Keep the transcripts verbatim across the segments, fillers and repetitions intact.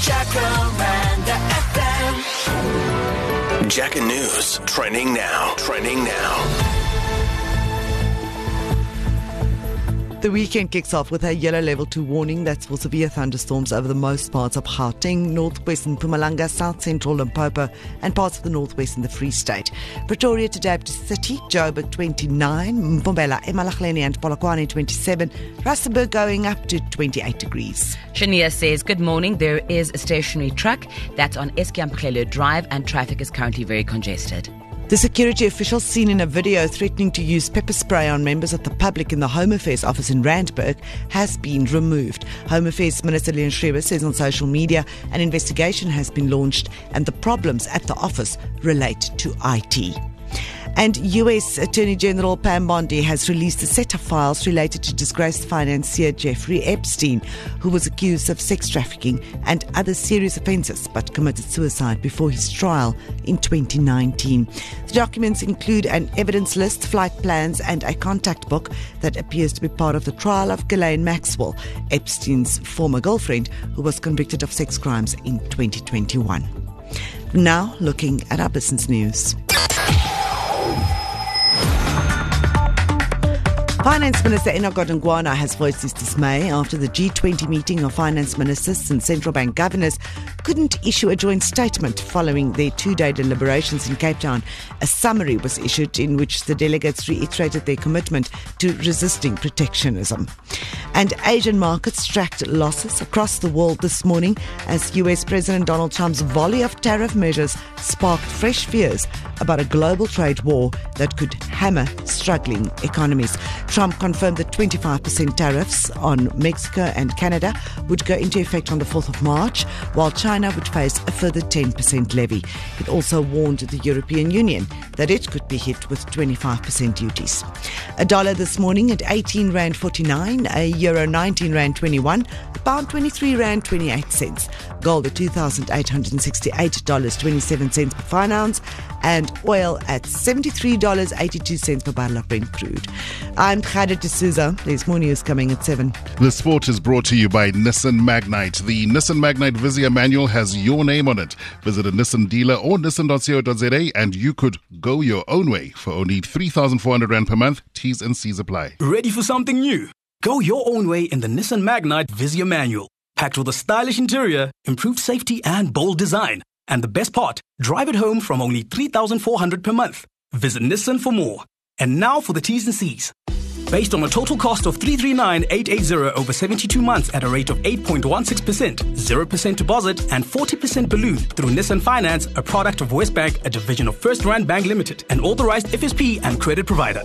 Jacaranda F M. Jacka News, trending now, trending now. The weekend kicks off with a yellow level two warning that's for severe thunderstorms over the most parts of Gauteng, northwestern Mpumalanga, south central Limpopo and parts of the northwest in the Free State. Pretoria today up to thirty, Joburg twenty-nine, Mbombela, eMalahleni and Polokwane twenty-seven, Rustenburg going up to twenty-eight degrees. Shania says, good morning, there is a stationary truck that's on Eskiam Drive and traffic is currently very congested. The security officials seen in a video threatening to use pepper spray on members of the public in the Home Affairs office in Randburg has been removed. Home Affairs Minister Leon Schreiber says on social media an investigation has been launched and the problems at the office relate to I T. And U S Attorney General Pam Bondi has released a set of files related to disgraced financier Jeffrey Epstein, who was accused of sex trafficking and other serious offences but committed suicide before his trial in twenty nineteen. The documents include an evidence list, flight plans and a contact book that appears to be part of the trial of Ghislaine Maxwell, Epstein's former girlfriend, who was convicted of sex crimes in twenty twenty-one. Now looking at our business news. Finance Minister Enoch Godongwana has voiced his dismay after the G twenty meeting of finance ministers and central bank governors couldn't issue a joint statement following their two-day deliberations in Cape Town. A summary was issued in which the delegates reiterated their commitment to resisting protectionism. And Asian markets tracked losses across the world this morning as U S President Donald Trump's volley of tariff measures sparked fresh fears about a global trade war that could hammer struggling economies. Trump confirmed that twenty-five percent tariffs on Mexico and Canada would go into effect on the fourth of March, while China would face a further ten percent levy. It also warned the European Union that it could be hit with twenty-five percent duties. A dollar this morning at eighteen rand forty-nine, a euro nineteen rand twenty-one, a pound twenty-three rand twenty-eight cents. Gold at two thousand eight hundred sixty-eight dollars and twenty-seven cents per fine ounce, and oil at seventy-three dollars and eighty-two cents per barrel of Brent crude. I'm Khadija D'Souza. There's more news coming at seven. The sport is brought to you by Nissan Magnite. The Nissan Magnite Vizia manual has your name on it. Visit a Nissan dealer or nissan dot co dot za and you could go your own way for only three thousand four hundred rand per month. T's and C's apply. Ready for something new? Go your own way in the Nissan Magnite Vizia manual. Packed with a stylish interior, improved safety and bold design. And the best part, drive it home from only three thousand four hundred per month. Visit Nissan for more. And now for the T's and C's. Based on a total cost of three hundred thirty-nine thousand eight hundred eighty over seventy-two months at a rate of eight point one six percent, zero percent deposit and forty percent balloon through Nissan Finance, a product of Westbank, a division of First Rand Bank Limited, an authorized F S P and credit provider.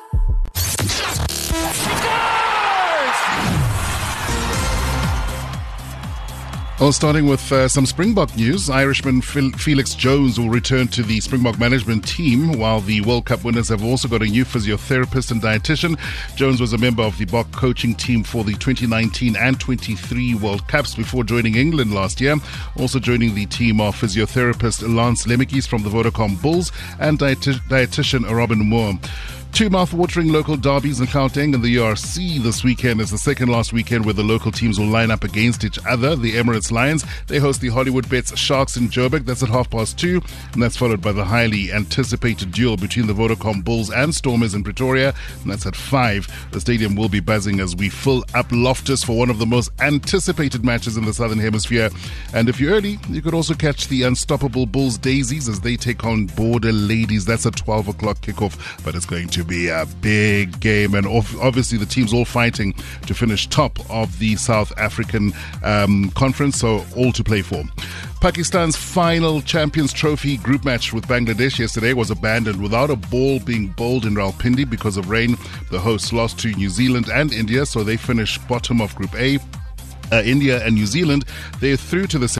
Well, starting with uh, some Springbok news, Irishman Phil- Felix Jones will return to the Springbok management team, while the World Cup winners have also got a new physiotherapist and dietitian. Jones was a member of the Bok coaching team for the twenty nineteen and twenty-three World Cups before joining England last year. Also joining the team are physiotherapist Lance Lemekis from the Vodacom Bulls and dieti- dietitian Robin Moore. Two mouth-watering local derbies in Gauteng and the U R C this weekend is the second last weekend where the local teams will line up against each other. The Emirates Lions, they host the Hollywood Bets Sharks in Joburg. That's at half past two. And that's followed by the highly anticipated duel between the Vodacom Bulls and Stormers in Pretoria. And that's at five. The stadium will be buzzing as we fill up Loftus for one of the most anticipated matches in the Southern Hemisphere. And if you're early, you could also catch the unstoppable Bulls Daisies as they take on Border Ladies. That's a twelve o'clock kickoff, but it's going to be a big game, and obviously the teams all fighting to finish top of the South African um, conference, so all to play for. Pakistan's final Champions Trophy group match with Bangladesh yesterday was abandoned without a ball being bowled in Rawalpindi because of rain. The hosts lost to New Zealand and India, so they finished bottom of Group A. Uh, India and New Zealand, they're through to the